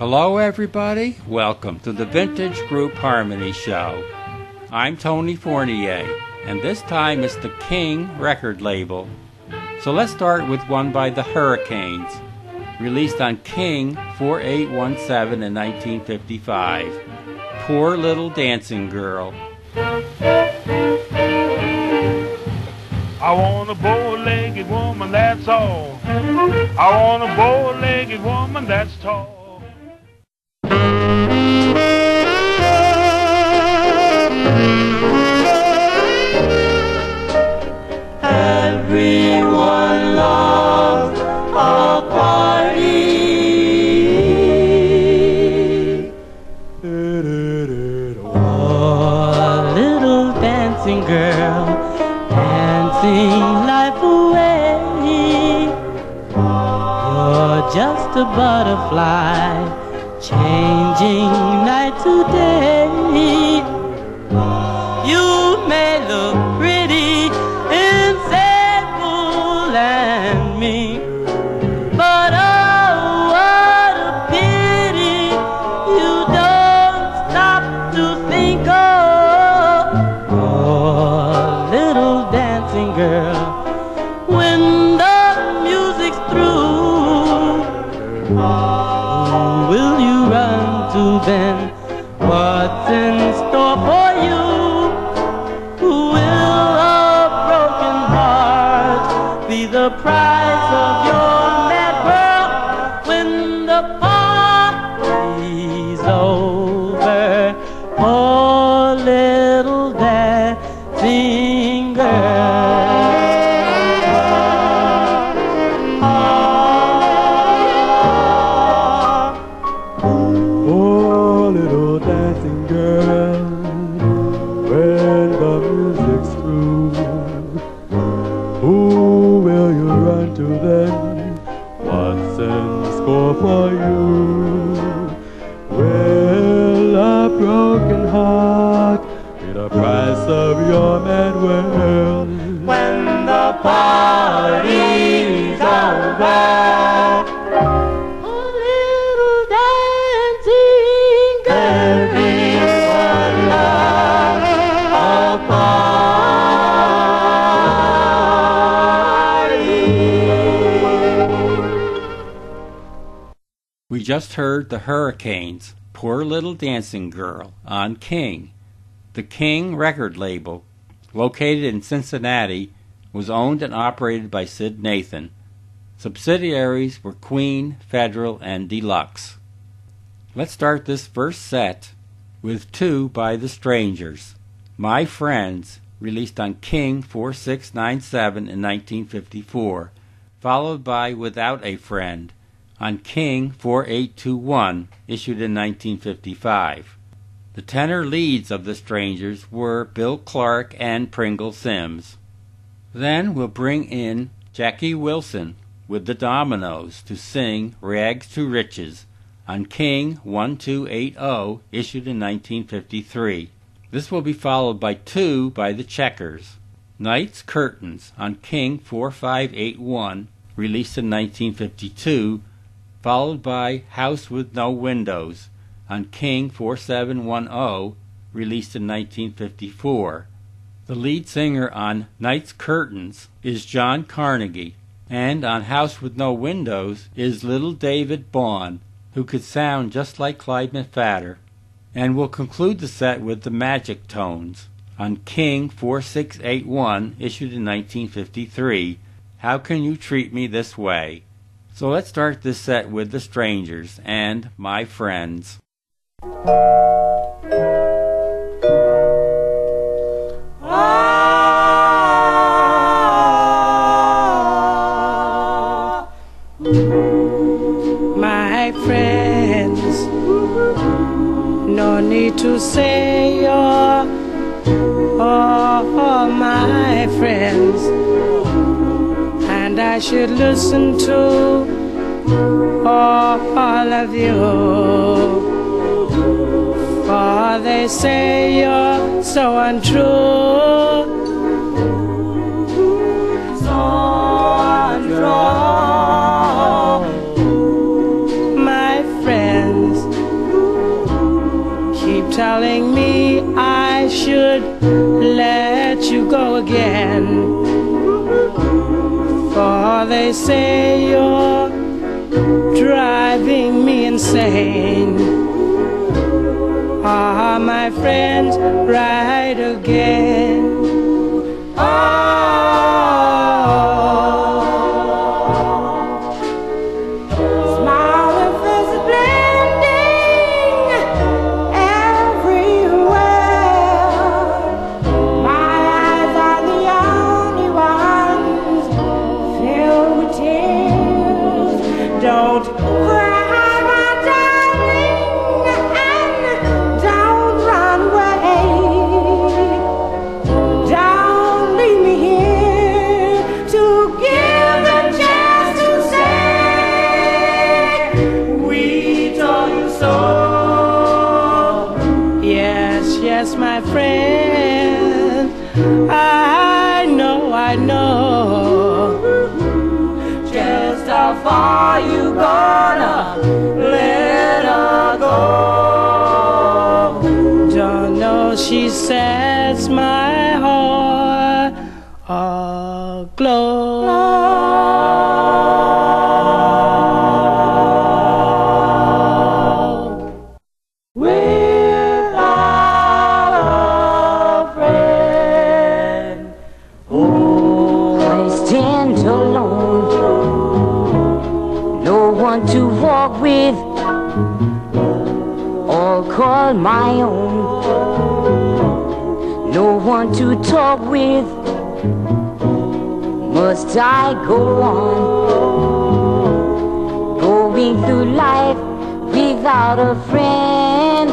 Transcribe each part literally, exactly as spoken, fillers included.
Hello everybody, welcome to the Vintage Group Harmony Show. I'm Tony Fournier, and this time it's the King record label. So let's start with one by the Hurricanes, released on King four eight one seven in nineteen fifty-five. Poor Little Dancing Girl. I want a bow-legged woman, that's all. I want a bow-legged woman that's tall. Everyone loves a party. Oh, little dancing girl, dancing life away. You're just a butterfly, changing night to day. You may look pretty in sable and me, but oh, what a pity you don't stop to think of. Oh, little dancing girl, when the music's through, who will you run to then? What's in store for you? Who will a broken heart be the price of your mad world when the party's over? Oh, little dancing girl. Oh, little dancing girl, when the music's through, who will you run to then? What's in store for you? Will a broken heart be the price of your mad world When the party's over? Oh, little dancing girl, everyone loves a party. We just heard the Hurricanes, Poor Little Dancing Girl, on King. The King record label, located in Cincinnati, was owned and operated by Sid Nathan. Subsidiaries were Queen, Federal, and Deluxe. Let's start this first set with two by The Strangers. My Friends, released on King four six nine seven in nineteen fifty-four, followed by Without a Friend on King four eight two one, issued in nineteen fifty-five. The tenor leads of The Strangers were Bill Clark and Pringle Sims. Then we'll bring in Jackie Wilson with the Dominoes to sing Rags to Riches on King one two eight zero, issued in nineteen fifty-three. This will be followed by two by the Checkers. Night's Curtains on King four five eight one, released in nineteen fifty-two, followed by House with No Windows on King four seven one zero, released in nineteen fifty-four. The lead singer on Night's Curtains is John Carnegie, and on House with No Windows is Little David Bond, who could sound just like Clyde McPhatter. And we'll conclude the set with the Magic Tones on King four six eight one, issued in nineteen fifty-three, How Can You Treat Me This Way? So let's start this set with The Strangers and My Friends. My friends, no need to say you're all my friends, and I should listen to all of you, for they say you're so untrue, so untrue. My friends, telling me I should let you go again. For they say you're driving me insane. Ah, my friends, right again. Yes, my friend, I know, I know just how far you gonna let her go. Don't know, she sets my heart aglow. To walk with or call my own, no one to talk with. Must I go on going through life without a friend?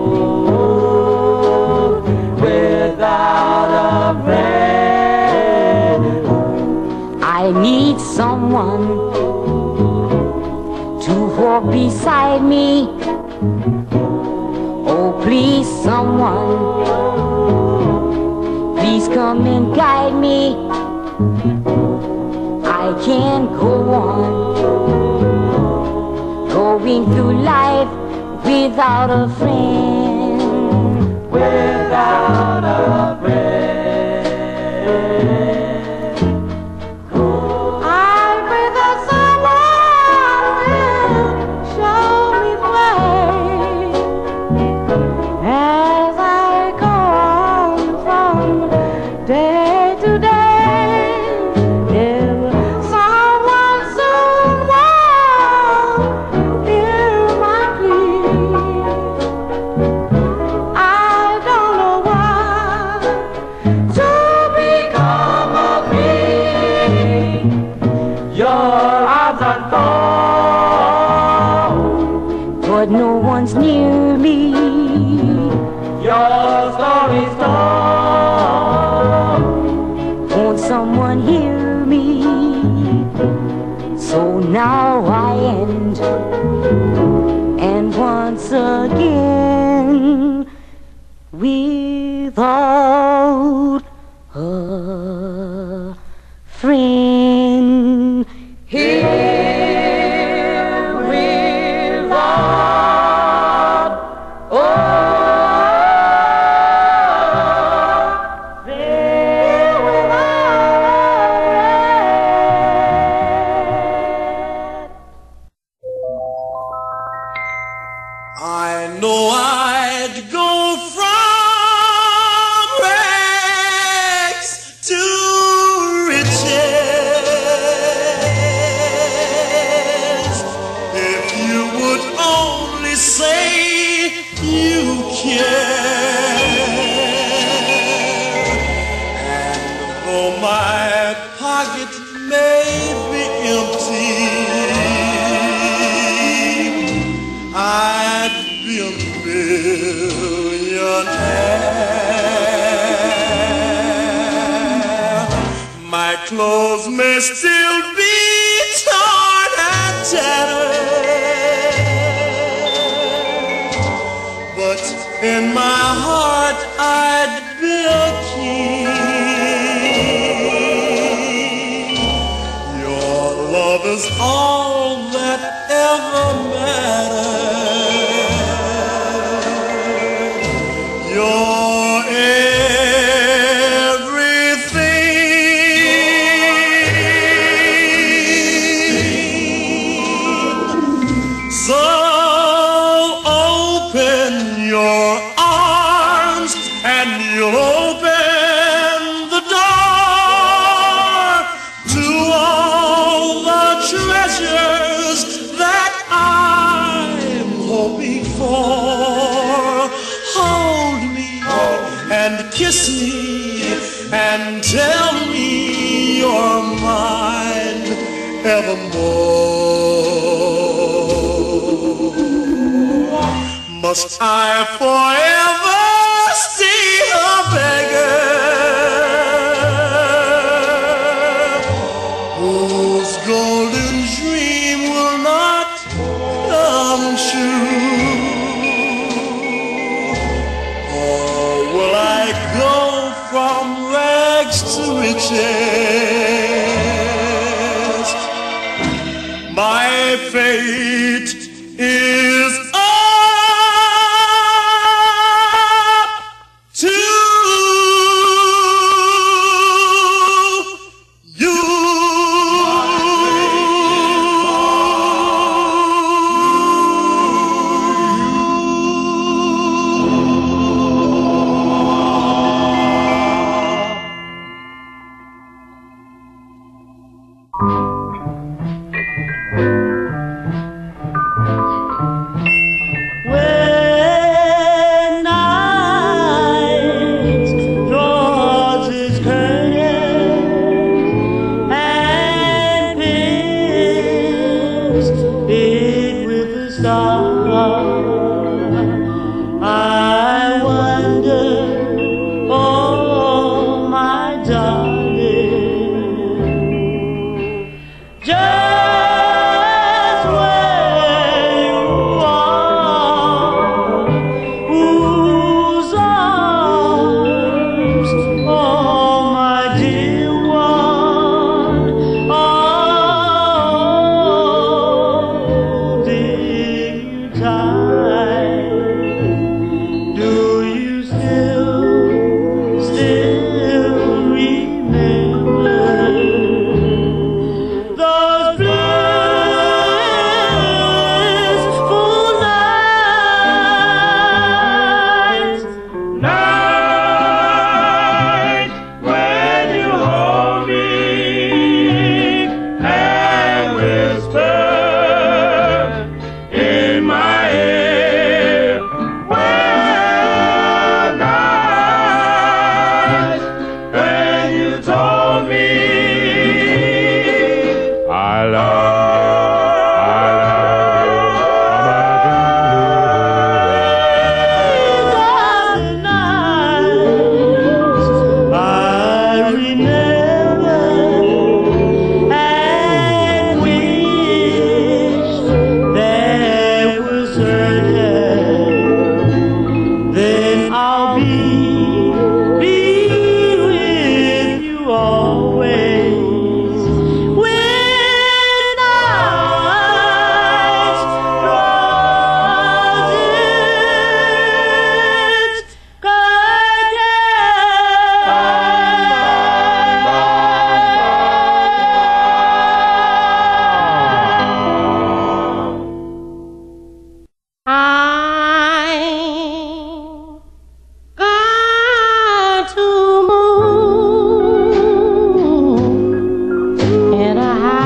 Without a friend, I need someone to walk beside me. Oh, please, someone, please come and guide me. I can't go on going through life without a friend. Without a friend. But no one's near me. Your story's told. Won't someone hear me? So now I end, and once again, without a friend. Here I know I'd go from rags to riches if you would only say you care. And though my pocket may be empty, I'd be a millionaire. My clothes may still be torn and tattered, but in my heart I'd be a king. Your love is all that ever matters. and you'll open the door to all the treasures that I'm hoping for. Hold me and kiss me and tell me you're mine evermore. Must I forever stay a beggar whose golden dream will not come true? Or will I go from rags to riches? My fate is up to you. When night draws its curtain and pins it with a star, I wonder, oh my darling, just where you are, whose arms, oh my dear one, are holding you tight. Do you still, still remember those blissful nights? Night when you hold me and whisper in my ear. Well, night when you told me I love These are the nights I remember and wish they were certain. Then I'll be, be with you always. When night draws its I'm going to move in a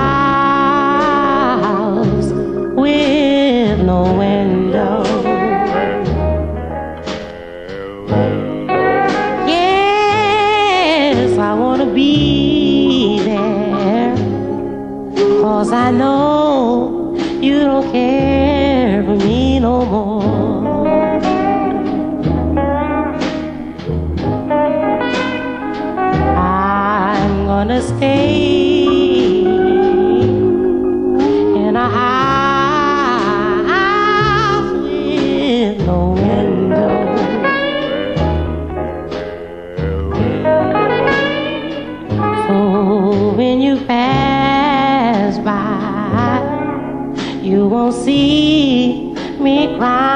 house with no window. Yes, I want to be there, 'cause I know you don't care for me no more. I'm gonna stay in a house with no window. So when you pass by, you won't see me cry.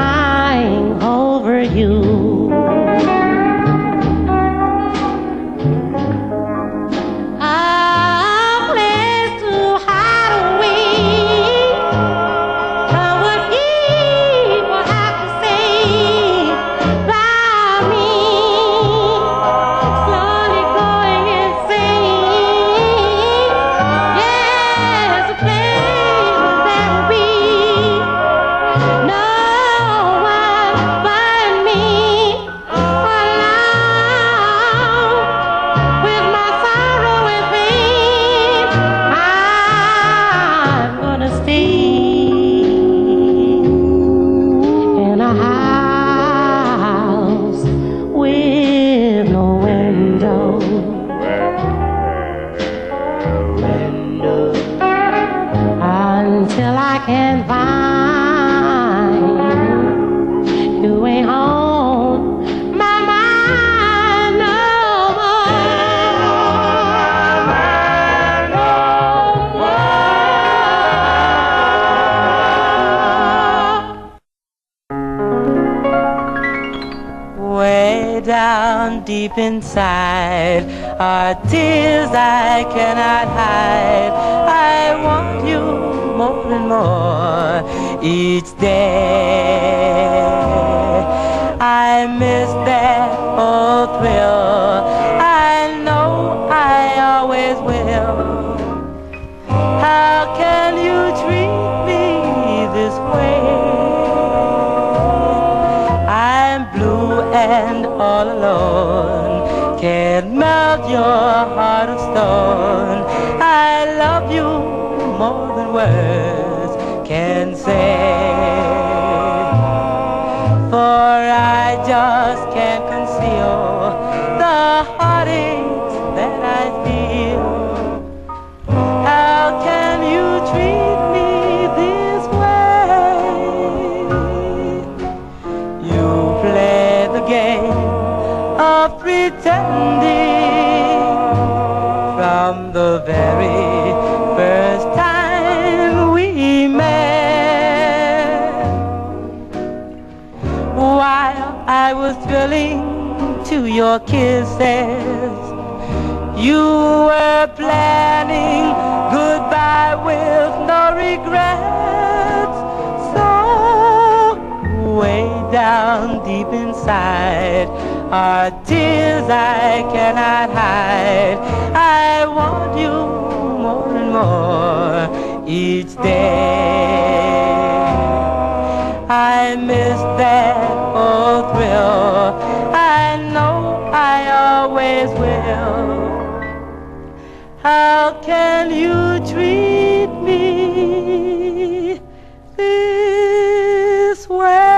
down deep inside are tears I cannot hide. I want you more and more each day. I miss that old thrill. I know I always will. How can you treat me this way? I'm blue and all alone, can't melt your heart of stone. I love you more than words can say, for I just can't conceal the heartaches that I feel. How can you treat me this way? You play the game of pretending from the very first time we met. While I was thrilling to your kisses, you were planning goodbye with no regrets. So way down deep inside are tears I cannot hide. I want you more and more each day. I miss that old thrill. I know I always will. How can you treat me this way?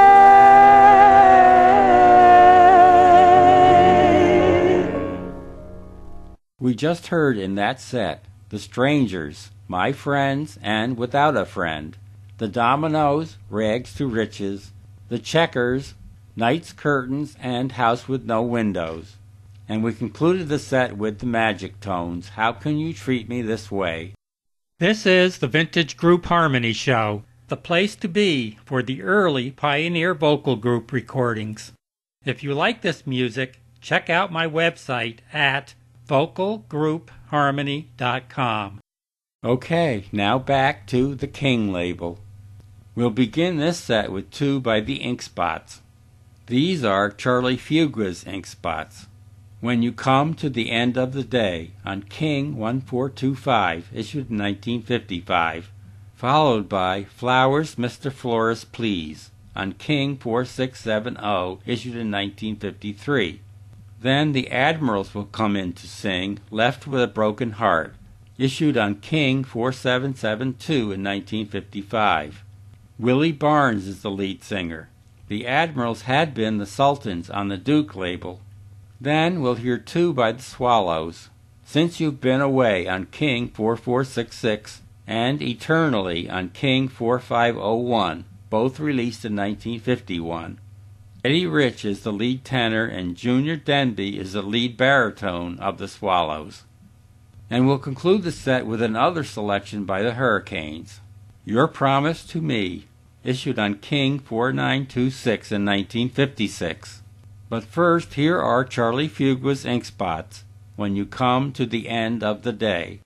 We just heard in that set The Strangers, My Friends, and Without a Friend, The Dominoes, Rags to Riches, The Checkers, Night's Curtains, and House with No Windows. And we concluded the set with the Magic Tones, How Can You Treat Me This Way? This is the Vintage Group Harmony Show, the place to be for the early Pioneer Vocal Group recordings. If you like this music, check out my website at vocal group harmony dot com. Okay, now back to the King label. We'll begin this set with two by the Ink Spots. These are Charlie Fugua's Ink Spots. When You Come to the End of the Day on King one four two five, issued in nineteen fifty-five, followed by Flowers, Mister Florist, Please on King four six seven zero, issued in nineteen fifty-three. Then the Admirals will come in to sing Left with a Broken Heart, issued on King four seven seven two in nineteen fifty-five. Willie Barnes is the lead singer. The Admirals had been the Sultans on the Duke label. Then we'll hear two by the Swallows, Since You've Been Away on King four four six six and Eternally on King four five zero one, both released in nineteen fifty-one. Eddie Rich is the lead tenor and Junior Denby is the lead baritone of the Swallows. And we'll conclude the set with another selection by the Hurricanes, Your Promise to Me, issued on King four nine two six in nineteen fifty-six. But first, here are Charlie Fugua's Ink Spots, When You Come to the End of the Day.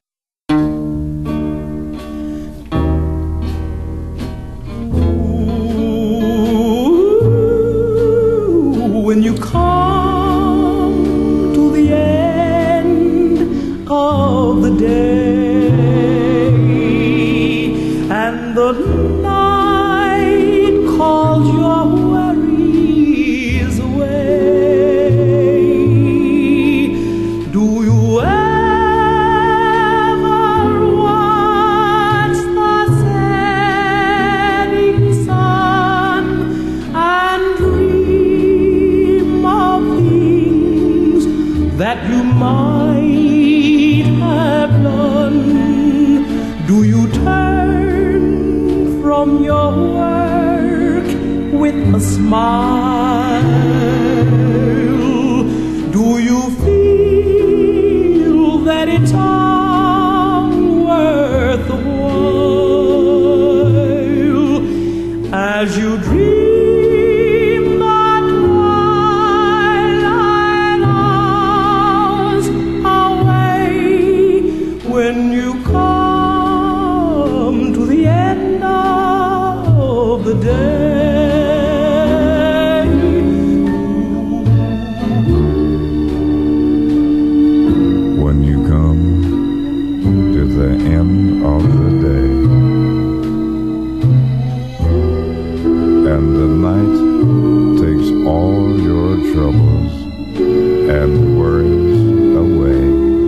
When you come to the end of the day and the night calls your worries away, do you ever watch the setting sun and dream that you might have done? Do you turn from your work with a smile? Do you feel that it's all worth the while as you dream that while and worries away.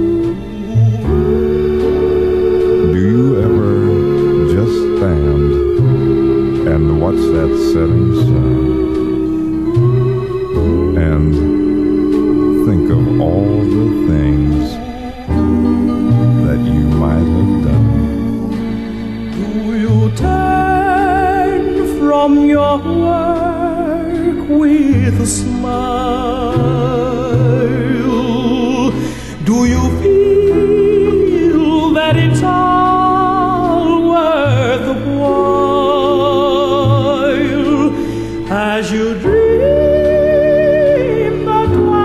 Do you ever just stand and watch that setting sun and think of all the things that you might have done? Do you turn from your work with a smile? Do you feel that it's all worth the while as you dream the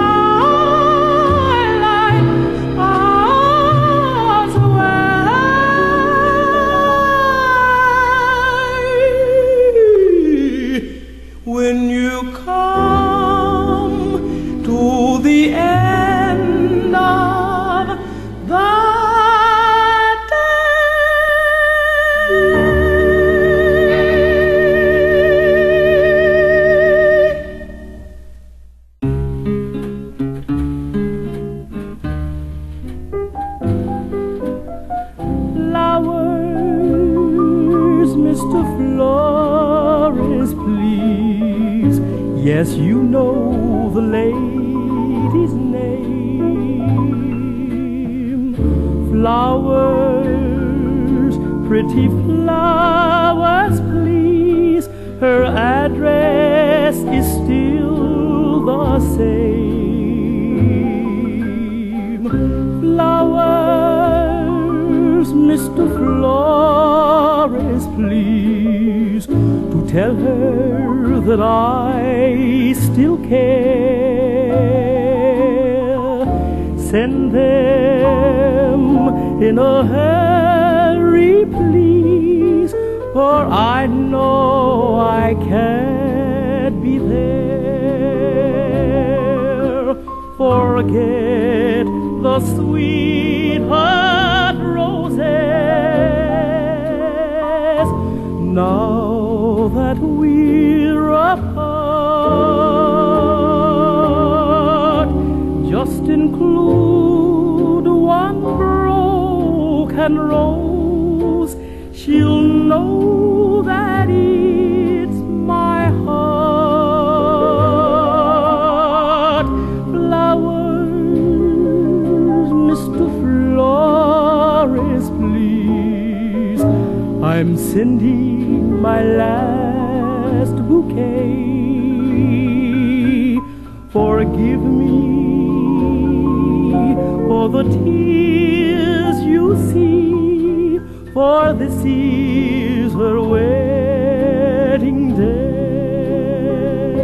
twilight hours away? When you come to the end of the flowers, Mister Flores, please. Yes, you know the lady's name. Flowers, pretty flowers, please. Her address is still the same. Flowers, Mister Flores, please, to tell her that I still care. Send them in a hurry, please, for I know I can't be there. Forget the sweetheart roses now that we're apart. Just include one broken rose. She'll know that it's my heart. Flowers, Mister Flores, please. I'm sending my last bouquet. Forgive me for the tears you see, for this is her wedding day.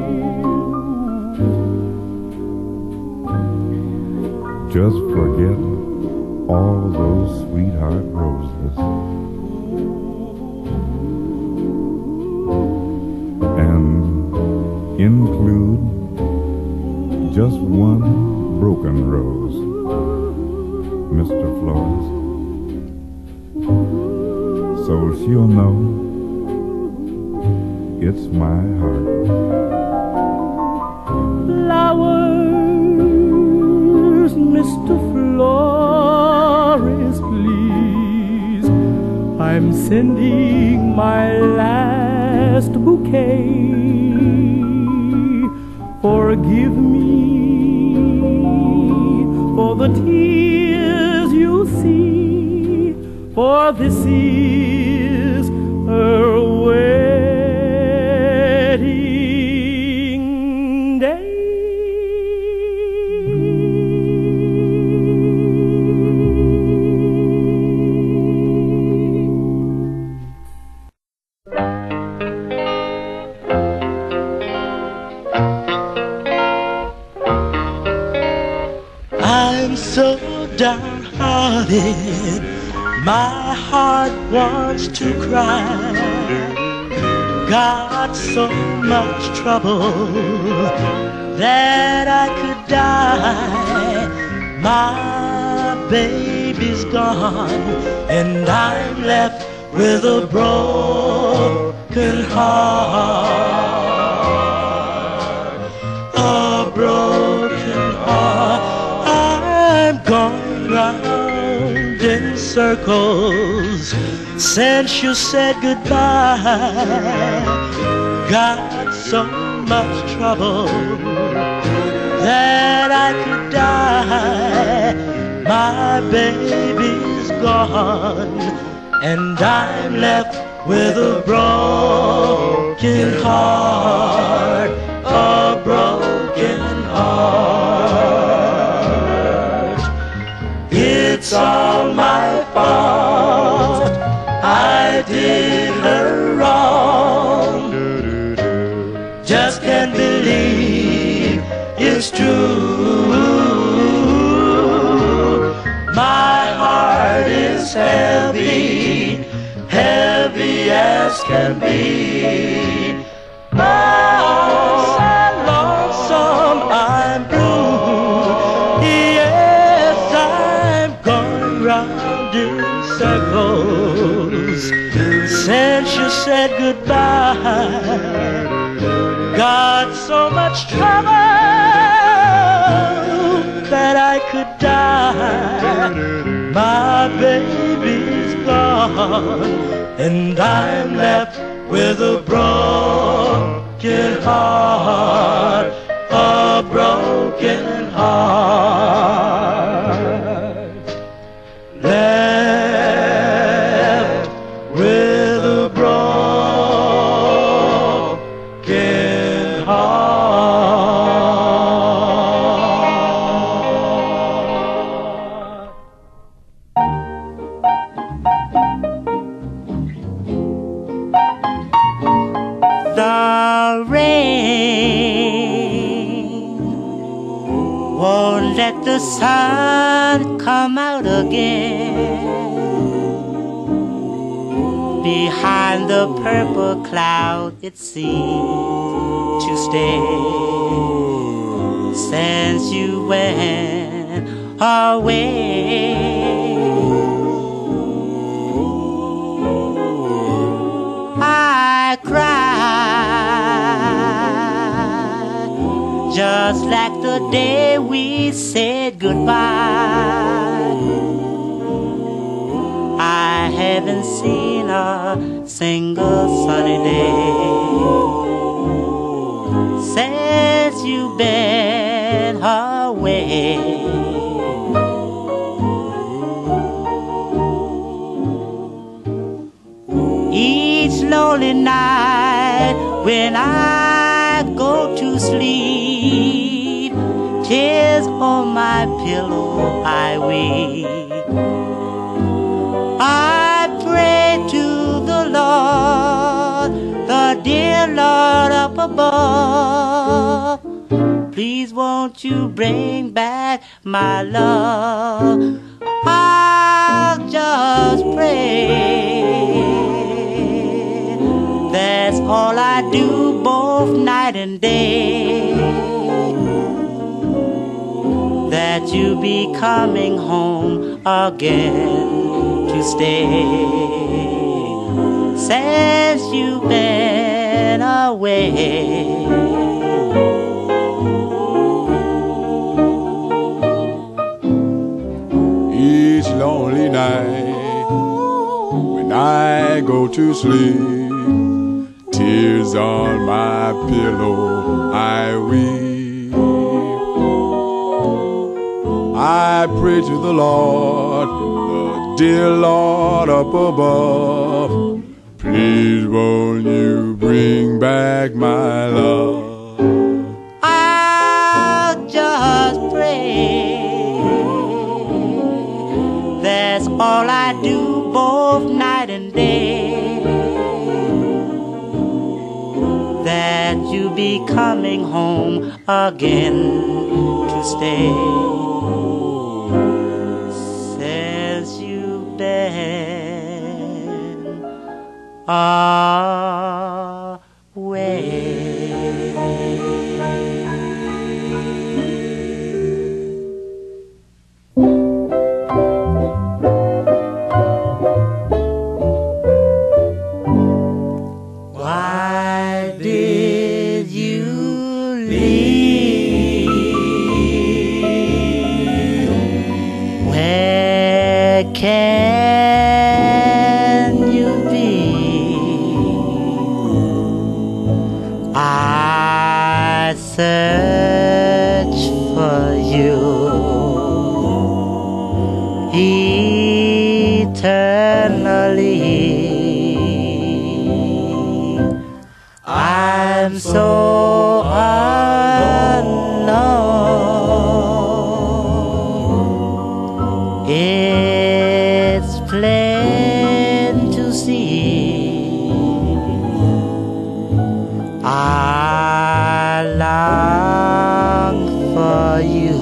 Just forget all those sweetheart roses and include just one broken rose, Mister Flores, so she'll know it's my heart. Flowers, Mister Flores, please. I'm sending my last bouquet. Forgive me for the tears you see, for this is her wedding day. I'm so downhearted, my heart wants to cry. Got so much trouble that I could die. My baby's gone and I'm left with a broken heart. A broken heart. circles since you said goodbye. Got so much trouble that I could die. My baby's gone, and I'm left with a broken heart, a broken heart. It's all my fault, I did her wrong. Just can't believe it's true. My heart is heavy, heavy as can be. Oh, I'm lonesome, I'm blue. Yes, I'm going round in circles since you said goodbye. Got so much trouble that I could die. My baby's gone, and I'm left with a broken heart, a broken heart. Left with a broken heart. The rain won't let the sun come out again. Behind the purple cloud it seems to stay. Since you went away, I cried just like the day we said goodbye. I haven't seen a single sunny day since you've been away. Each lonely night when I go to sleep, tears on my pillow I weep. I pray to the Lord, the dear Lord up above, please won't you bring back my love. I'll just pray. That's all I do both night and day, that you be coming home again to stay. Since you've been away, each lonely night when I go to sleep, tears on my pillow I weep. I pray to the Lord, the dear Lord up above, please won't you bring back my love. I'll just pray. That's all I do both night and day, that you be coming home again to stay. Since you've been away. Why did you leave? Where can you eternally. I'm so unknown. It's plain to see I long for you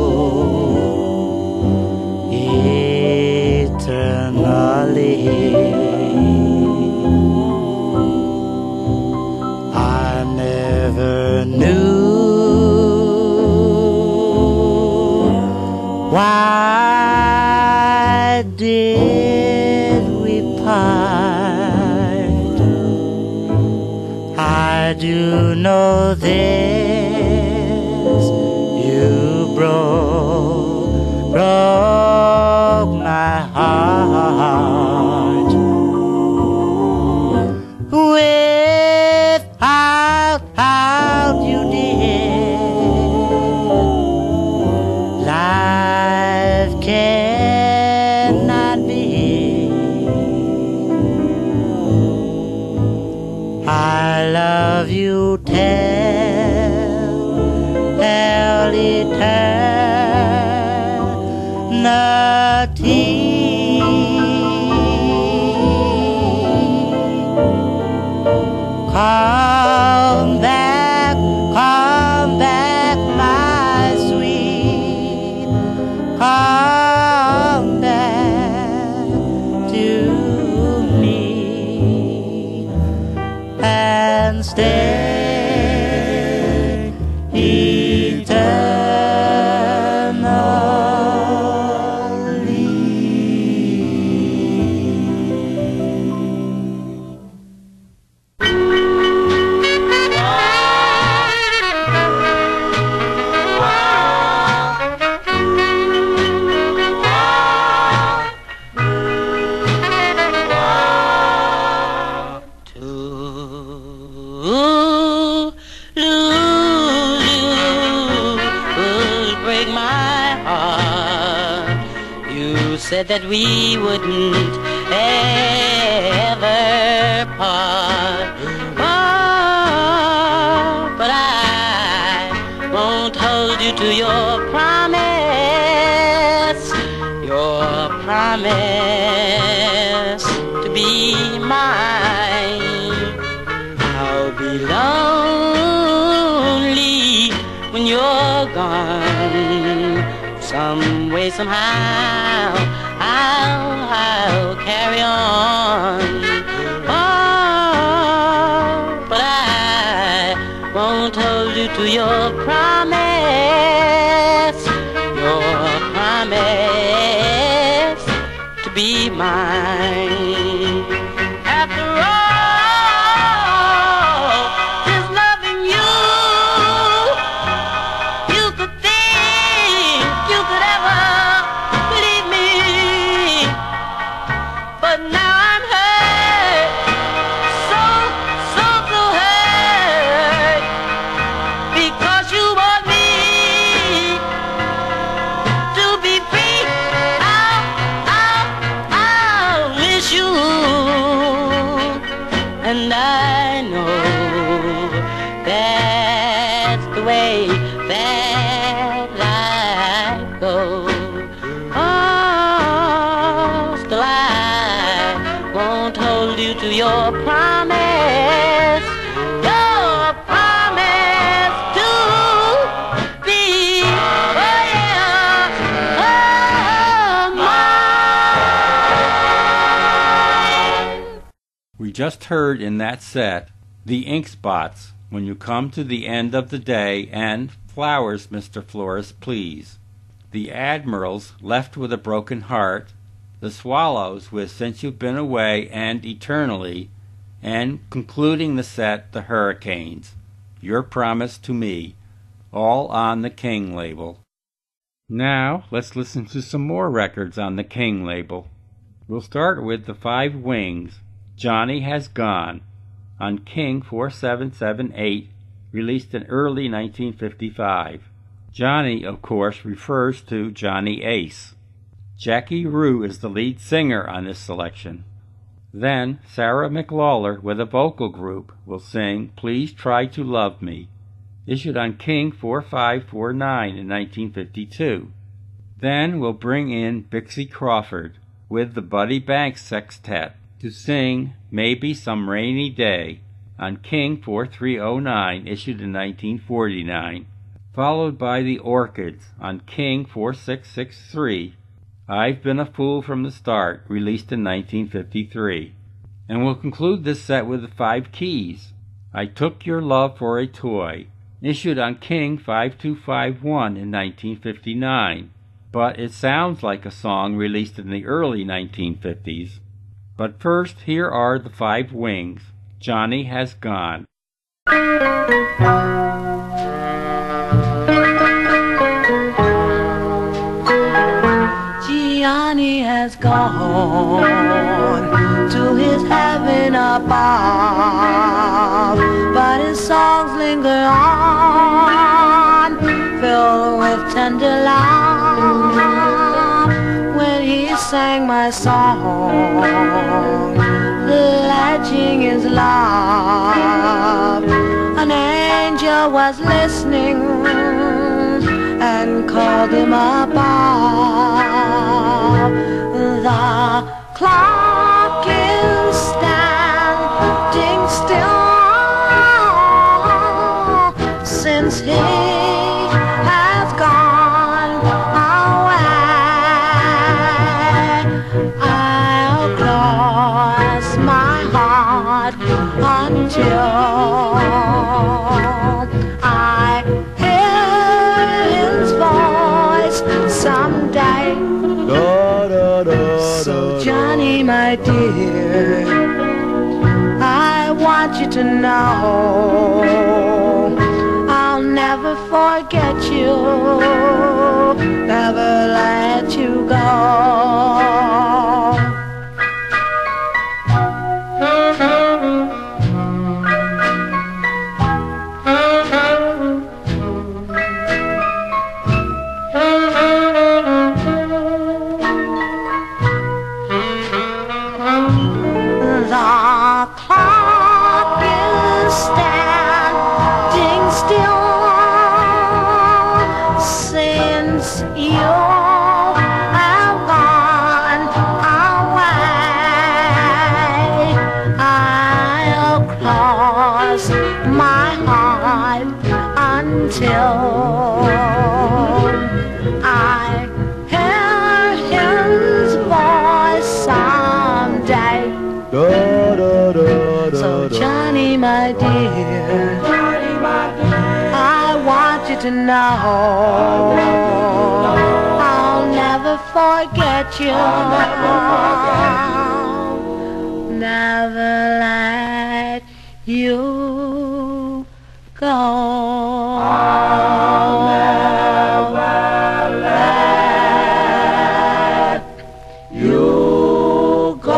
eternally. I never knew why did we part. I do know this, you broke, broke my heart. Without how you did, life cannot be. I love you till, till eternity. Come back, come back, my sweet. Come back to me and stay said that we wouldn't ever part. Oh, but I won't hold you to your promise, your promise to be mine. I'll be lonely when you're gone. Some way, somehow, I'll, I'll carry on. Oh, but I won't hold you to your promise, your promise to be mine. After all, just loving you, you could think you could ever leave me. But now I'm hurt, so, so, so hurt, because you want me to be free. I'll, I'll, I'll miss you, and I know that's the way that life goes. Oh, still I won't hold you to your promise, your promise to be, oh yeah, oh mine. We just heard in that set the Ink Spots, When You Come to the End of the Day, and Flowers, Mister Florist, Please. The Admirals, Left with a Broken Heart. The Swallows with Since You've Been Away and Eternally. And concluding the set, the Hurricanes, Your Promise to Me, all on the King label. Now, let's listen to some more records on the King label. We'll start with the Five Wings, Johnny Has Gone, on King four seven seven eight, released in early nineteen fifty-five. Johnny, of course, refers to Johnny Ace. Jackie Rue is the lead singer on this selection. Then Sarah McLawler with a vocal group will sing Please Try to Love Me, issued on King four five four nine in nineteen fifty-two. Then we'll bring in Bixie Crawford with the Buddy Banks Sextet to sing Maybe Some Rainy Day on King four three oh nine, issued in nineteen forty-nine, followed by the Orchids on King four six six three, I've Been a Fool from the Start, released in nineteen fifty-three. And we'll conclude this set with the Five Keys, I Took Your Love for a Toy, issued on King five two five one in nineteen fifty-nine, but it sounds like a song released in the early nineteen fifties. But first, here are the Five Wings, Johnny Has Gone. Johnny has gone to his heaven above, but his songs linger on, filled with tender love. When he sang my song, pledging his love, an angel was listening and called him above. The clock is standing still since he has gone away. I'll cross my heart until I hear his voice someday. So Johnny, my dear, I want you to know I'll never forget you, never let you go. Until I hear his voice someday. So Johnny, my dear, I want you to know I'll never forget you, never let you go. I'll never let you go.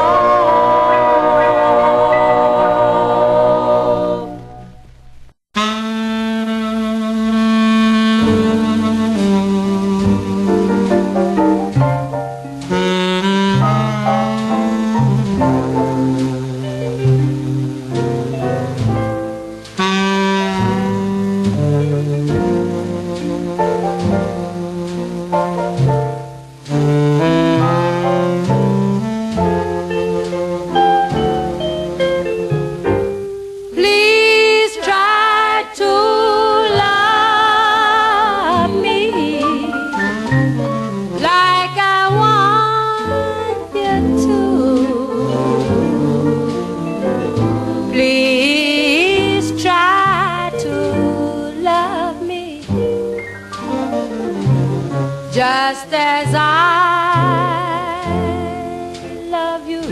Just as I love you,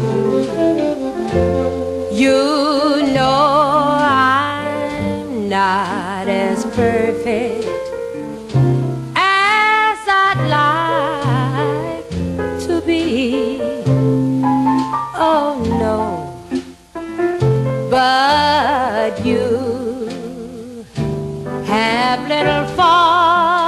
you know I'm not as perfect as I'd like to be. Oh no, but you have little fault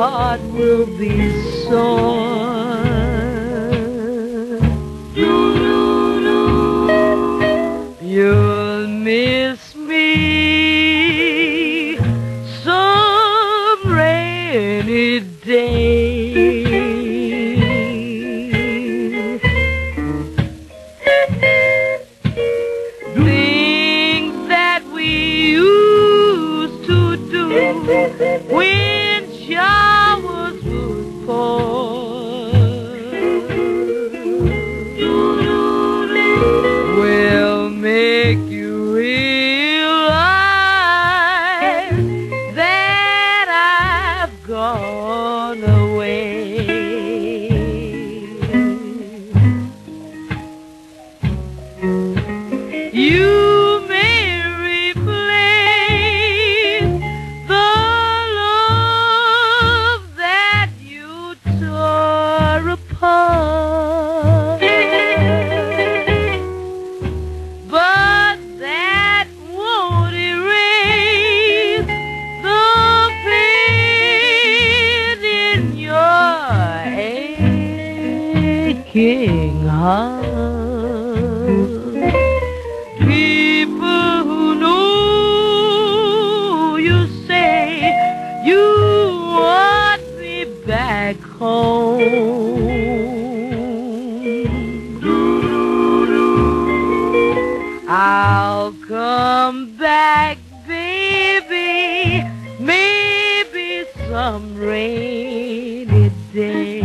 heart will be sore. You'll miss me some rainy day. Things that we used to do when showers would pour will make you realize that I've gone away. You may replace the love that you tore apart, but that won't erase the pain in your aching heart. People who know you say you want me back home. I'll come back, baby, maybe some rainy day.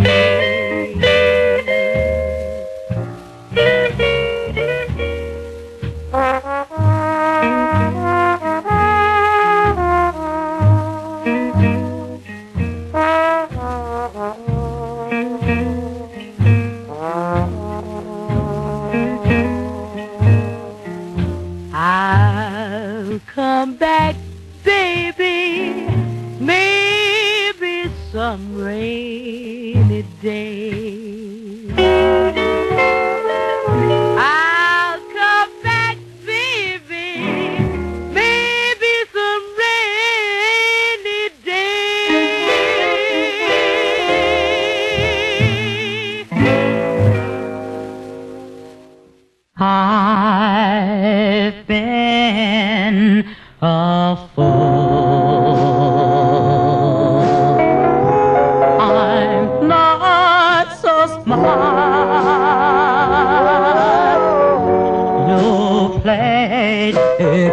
I'll come back, baby, maybe some rainy day. I'll come back, baby, maybe some rainy day. I've been a fool. I'm not so smart. You played it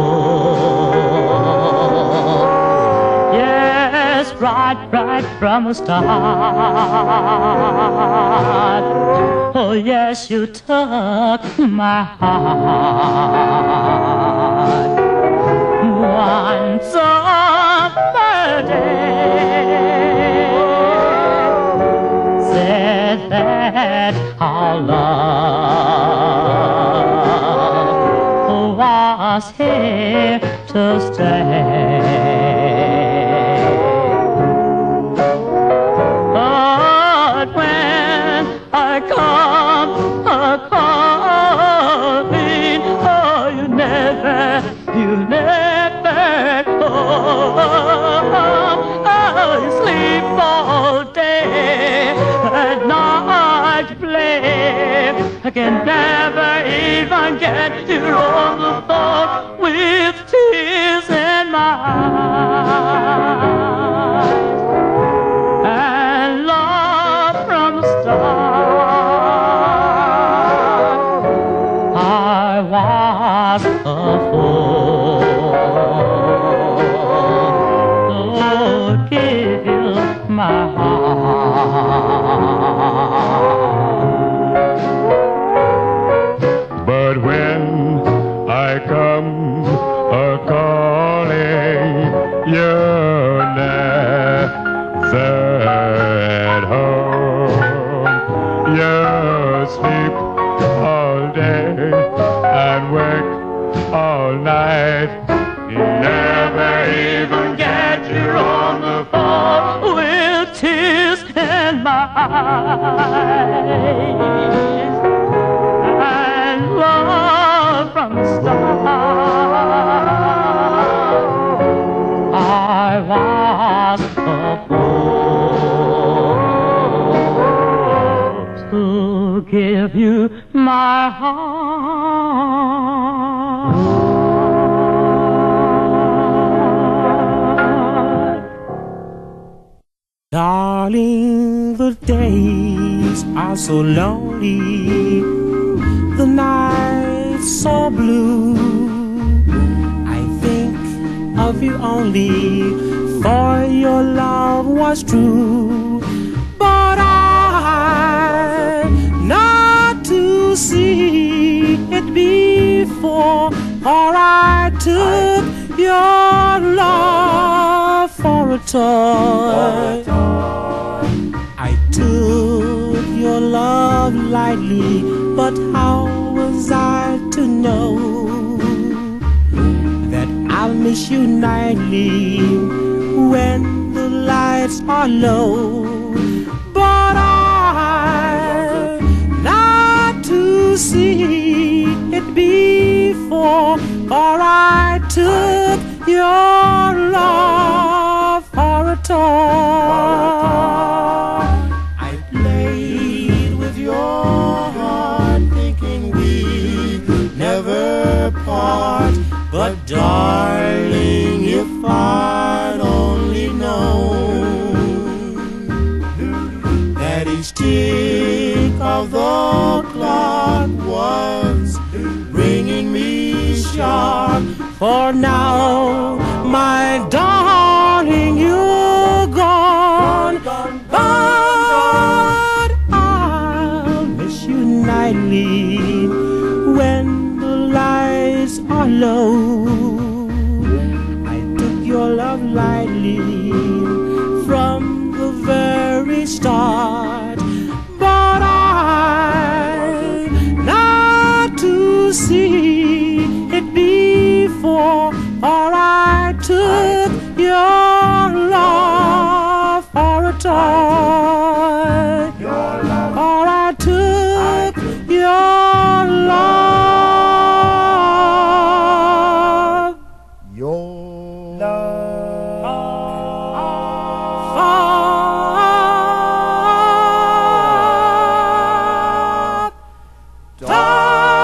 cool. Yes, right, right from the start. Oh, yes, you took my heart. One summer day said that our love was here to stay. But when I come a-calling, oh, you never, you never come. Oh, you sleep all day, at night play. I can never even get you on the phone with tears in my eyes. And love from the start, I was a fool to give you my heart. But when I come a-calling, you're never at home. You sleep all day and work all night. You never even get you on the phone with tears in my eyes. And love from the start, I was a fool. give you my heart. Darling, the days are so lonely, the nights so blue. I think of you only, for your love was true. But I not to see it before, for I took your love for a toy. I took your love lightly, but how was I to know that I'll miss you nightly when the lights are low? But I not to see it before, for I took your love for a toy. I played with your heart, thinking we'd never part. But darling, if I'd only known that each tick of the clock was bringing me sharp. For now, my darling, you're gone, but I'll miss you nightly when the lights are low. I took your love lightly from the very start, but I not to see it before, for I took your love for a toy. For I took your love, your love for toy.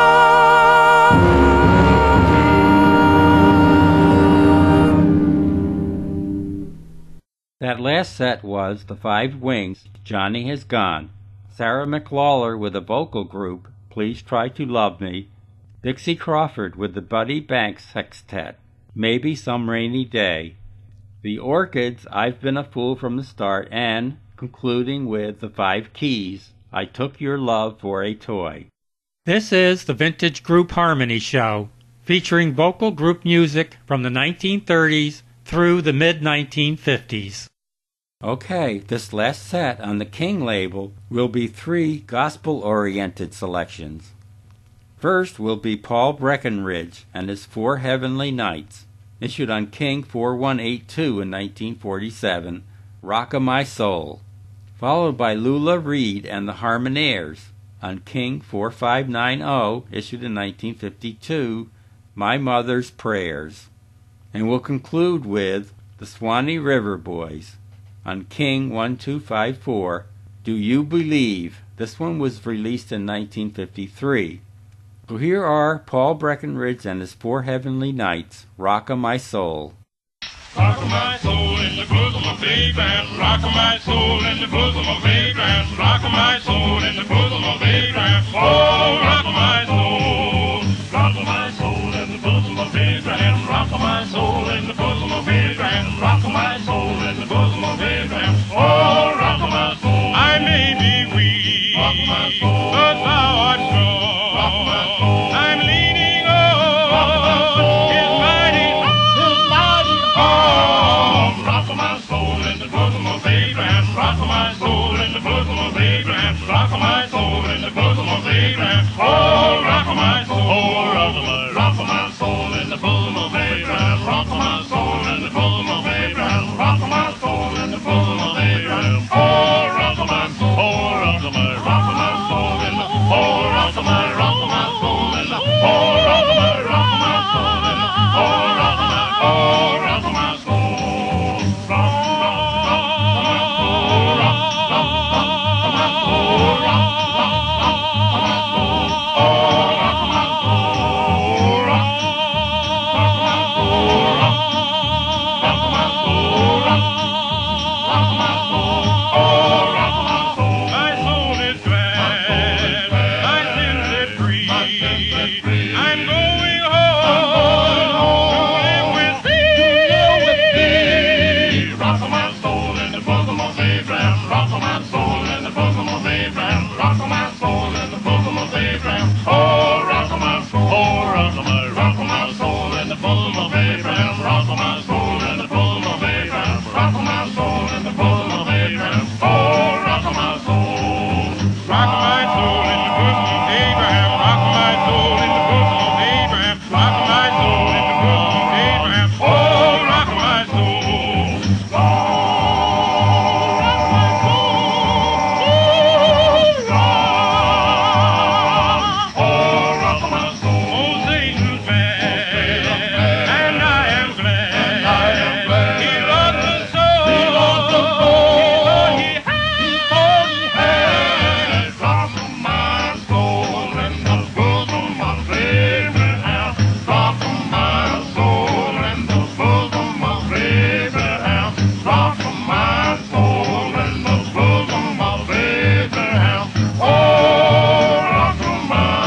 That last set was The Five Wings, Johnny Has Gone, Sarah McLawler with a vocal group, Please Try to Love Me, Dixie Crawford with the Buddy Banks Sextet, Maybe Some Rainy Day, The Orchids, I've Been a Fool from the Start, and concluding with The Five Keys, I Took Your Love for a Toy. This is the Vintage Group Harmony Show, featuring vocal group music from the nineteen thirties through the mid nineteen fifties. Okay, this last set on the King label will be three gospel-oriented selections. First will be Paul Breckenridge and his Four Heavenly Nights, issued on King four one eight two in nineteen forty-seven, Rock-a-My Soul, followed by Lula Reed and the Harmonaires on King four five nine zero, issued in nineteen fifty-two, My Mother's Prayers, and we'll conclude with the Swanee River Boys on King one two five four, Do You Believe? This one was released in nineteen fifty-three. So here are Paul Breckenridge and his Four Heavenly Nights, Rock-a-My Soul. Rock-a-my soul in the bosom of Abraham. Rock-a-my soul in the bosom of Abraham. Rock-a-my soul in the bosom of Abraham. Oh, rock-a-my soul. Rock-a-my soul in the bosom of Abraham. Rock-a-my soul in the bosom of Abraham. Rock-a-my soul in the bosom of Abraham. Oh, rock-a-my soul. I may be weak, rock-a-my soul, but thou art strong. Rock-a-my soul. I'm leaning on his mighty arm. Rock-a-my soul in the bosom of Abraham. Rock-a-my soul in the bosom of Abraham. Rock-a-my soul in the bosom of Abraham. Oh, rock-a-my soul. Oh, rock-a-my, rock-a-my soul in the bosom of Abraham. Rock-a-my soul in the bosom of Abraham. Rock-a-my soul in the bosom of Abraham. Oh, rock-a-my soul. Oh, rock-a-my, rock-a-my soul in the. Oh, rock-a-my, rock-a-my soul in the. Oh, rock-a-my, rock-a-my soul in the. Oh, rock-a-my, oh, rock-a-my soul. Rock, rock, rock-a-my soul. Rock, rock, Abraham. Rock my soul in the bosom of Abraham. Rock my soul in the bosom of Abraham. Oh, rock my soul. Oh, rock my, rock my soul in the bosom of Abraham. Rock my soul in the bosom of Abraham. Rock my soul in the bosom of Abraham. Oh, rock my soul. Rock my soul in the bosom of Abraham. Rock my soul in the bosom of Abraham. Rock my soul in the bosom of Abraham. Oh, rock my soul. Oh, rock my soul. Oh, rock my soul. Oh, Satan's mad, and I am glad. He lost the soul. He lost the soul. He thought he had. He thought he had. Rock my soul in the bosom of Abraham. Rock my soul in the bosom of Abraham. Rock my soul in the bosom of Abraham. Oh, rock my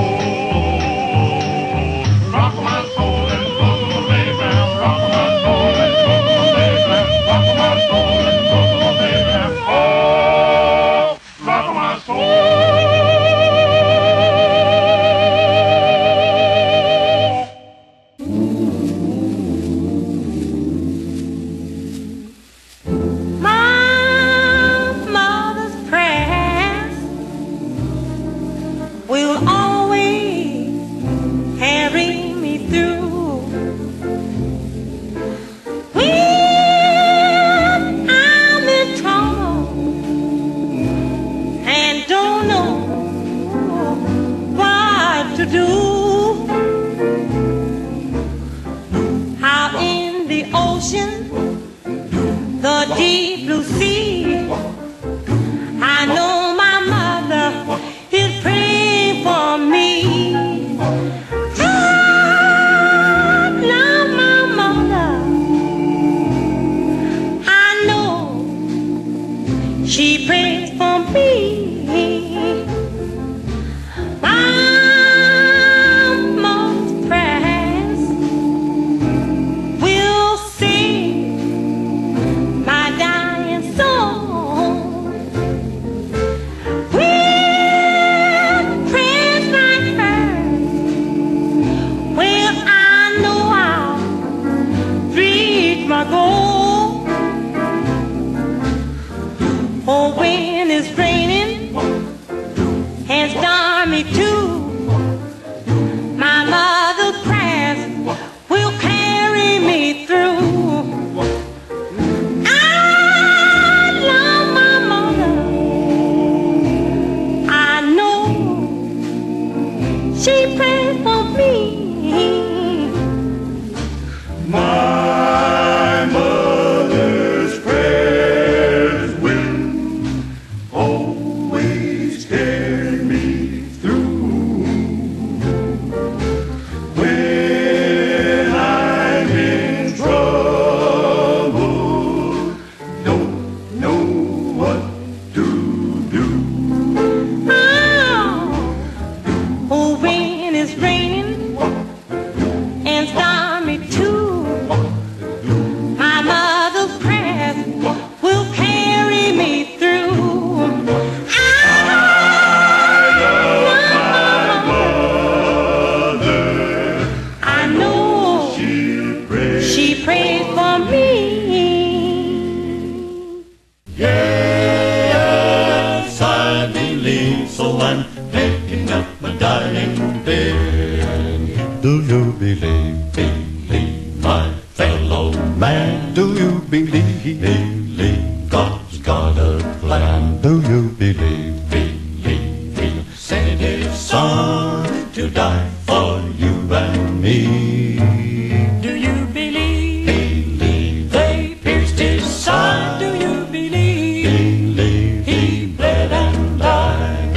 soul. Rock my soul in the bosom of Abraham. Rock my soul in the bosom of Abraham. Rock my soul in the bosom of Abraham. Oh, rock my soul. My mother's prayers will always carry me through. When I'm in trouble and don't know what to do, out in the ocean, the deep blue sea, I know my mother is praying for me. I love my mother. I know she prays for me. My mother's prayers will sing my dying soul. With prayers like hers, well, I know I'll reach my goal. Oh, when it's raining and stormy too, my mother's prayers will carry me through. I love my mother. I know she prays for me. My mother's prayers will always carry me through. When I'm in trouble, don't know what to do. Oh, oh, when it's raining and stormy too, my mother's prayers will carry me through. I love my mother. I know She prays. she prays for me. Yes, I believe so. I'm picking up my dying bed. Do you believe, Believe, my fellow man. do you believe, Believe God's got a plan. do you believe, Believe He sent His Son to die for you and me. Do you believe Believe they pierced his side? Do you believe Believe He bled and died.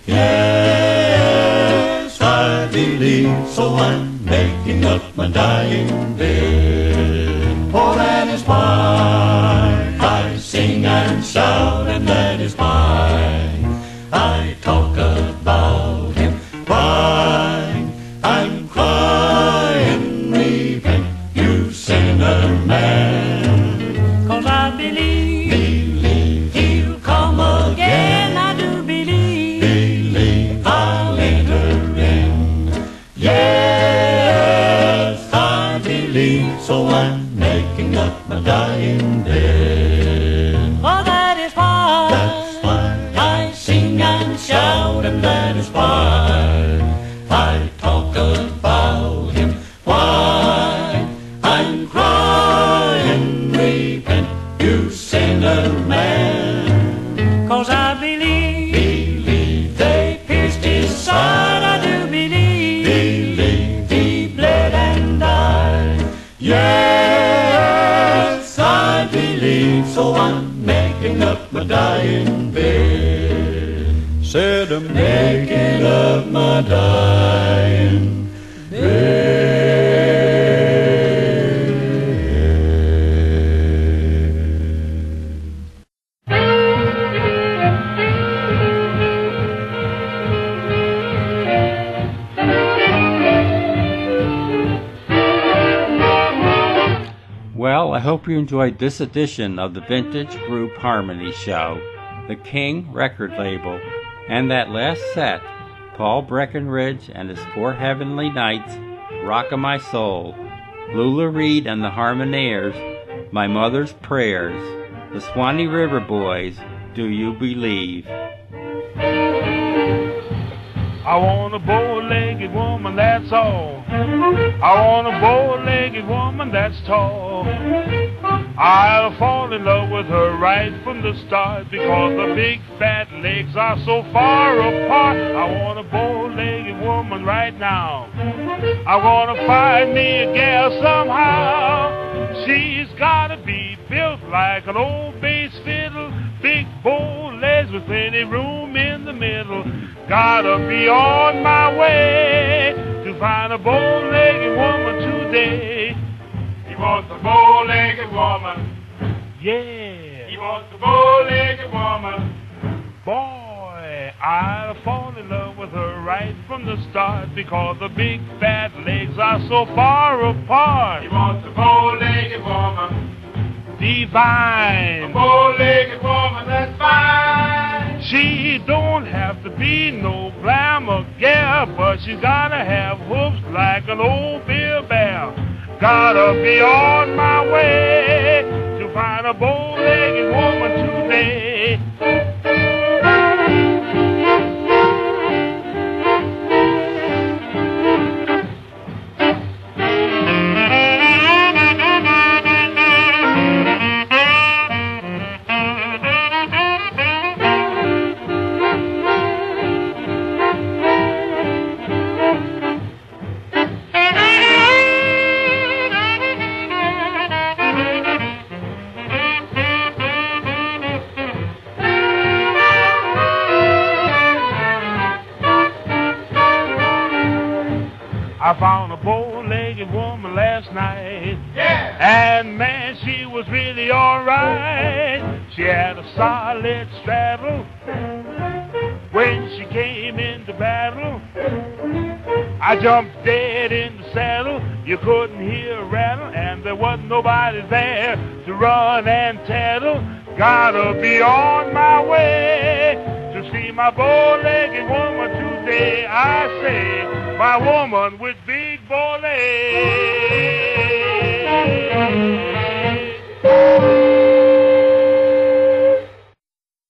Yes, I believe, so I'm making up my dying bed. Oh, that is why I sing and shout, and that is why I talk about Him. Why I'm crying, repent, you sinner man. 'cause I believe Believe dying bed. Said I'm making up my dying bed. Well, I hope you enjoyed this edition of the Vintage Group Harmony Show, the King record label, and that last set, Paul Breckenridge and his Four Heavenly Knights, Rockin' My Soul, Lula Reed and the Harmoneers, My Mother's Prayers, the Swanee River Boys, Do You Believe? I want a bow-legged woman, that's all. I want a bow-legged woman that's tall. I'll fall in love with her right from the start because the big fat legs are so far apart. I want a bow-legged woman right now. I want to find me a gal somehow. She's got to be built like an old bass fiddle, big bow legs with any room in the middle. Gotta be on my way to find a bow-legged woman today. He wants a bow-legged woman. Yeah. He wants a bow-legged woman. Boy, I'll fall in love with her right from the start because the big fat legs are so far apart. He wants a bow-legged woman. Divine. A bow-legged woman that's fine. She don't have to be no glamour gal, but she's gotta have hooves like an old Bill Bear. Gotta be on my way to find a bow-legged woman today. I found a bow-legged woman last night. Yeah. And man, she was really alright. She had a solid straddle when she came into battle. I jumped dead in the saddle. You couldn't hear a rattle, and there wasn't nobody there to run and tattle. Gotta be on my way to see my bow-legged woman today. I say, my woman with big bow legs.